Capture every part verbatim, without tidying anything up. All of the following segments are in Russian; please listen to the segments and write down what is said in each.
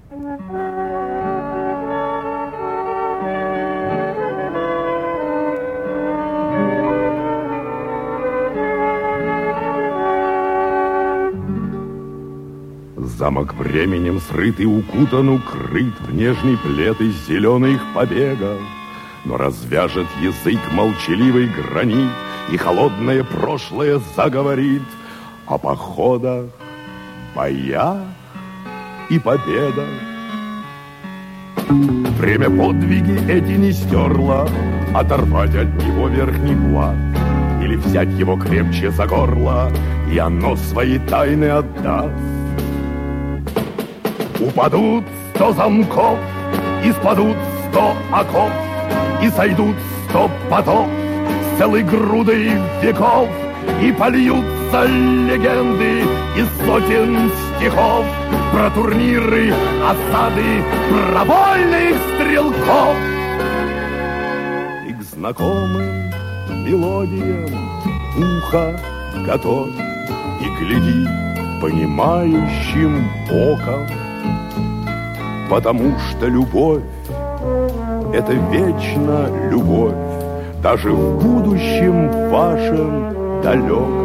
Замок временем срыт и укутан, укрыт в нежный плед из зеленых побегов. Но развяжет язык молчаливый гранит, и холодное прошлое заговорит о походах, боях и победах. Время подвиги эти не стерло, оторвать от него верхний плат или взять его крепче за горло, и оно свои тайны отдаст. Упадут сто замков, и спадут сто оков, и сойдут сто потов с целой грудой веков, и польются легенды из сотен стихов про турниры, осады, про вольных стрелков. И к знакомым мелодиям ухо готовь, и гляди понимающим оком, потому что любовь — это вечно любовь, даже в будущем вашем далеком.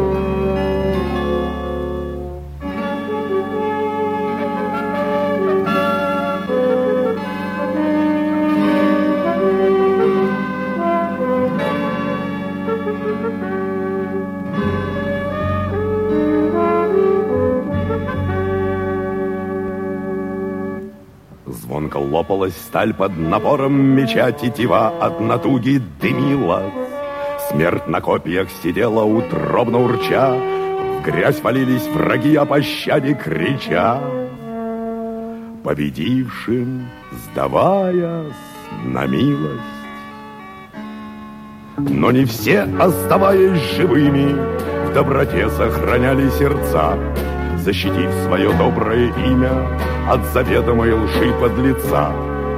Звонко лопалась сталь под напором меча, тетива от натуги дымилась. Смерть на копьях сидела утробно урча, в грязь валились враги, о пощаде крича. Победившим сдаваясь на милость. Но не все, оставаясь живыми, в доброте сохраняли сердца, защитив свое доброе имя от заведомой лжи подлеца.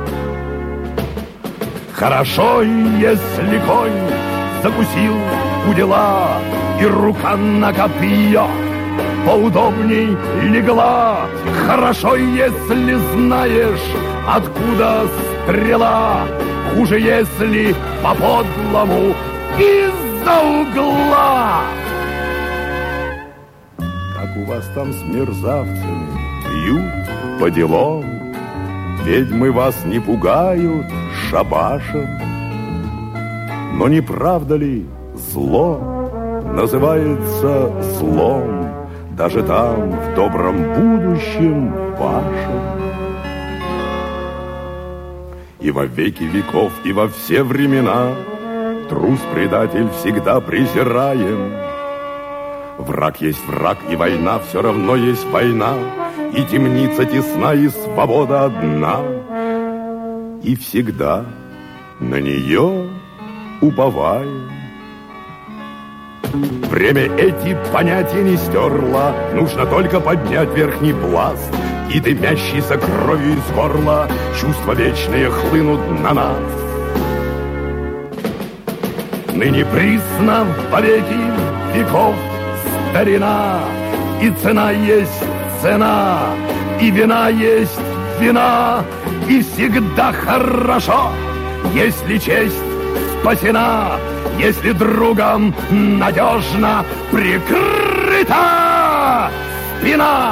Хорошо, если конь закусил удила, и рука на копье поудобней легла. Хорошо, если знаешь, откуда стрела. Хуже, если по-подлому из-за угла. Как у вас там с мерзавцами? Бьют по делам? Ведьмы вас не пугают шабашем? Но не правда ли зло называется злом даже там, в добром будущем вашем? И во веки веков, и во все времена трус-предатель всегда презираем. Враг есть враг, и война все равно есть война, и темница тесна, и свобода одна. И всегда на нее уповаем. Время эти понятия не стерло, нужно только поднять верхний пласт, и дымящийся кровью из горла чувства вечные хлынут на нас. Ныне присно во веки веков старина, и цена есть цена, и вина есть вина, и всегда хорошо, если честь спасена, если другом надежно прикрыта спина.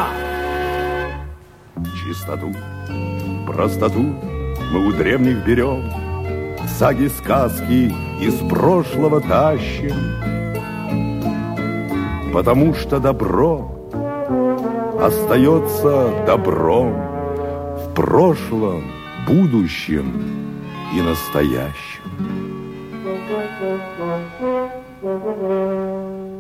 Чистоту, простоту мы у древних берем, саги, сказки из прошлого тащим, потому что добро остается добром в прошлом, будущем и настоящем.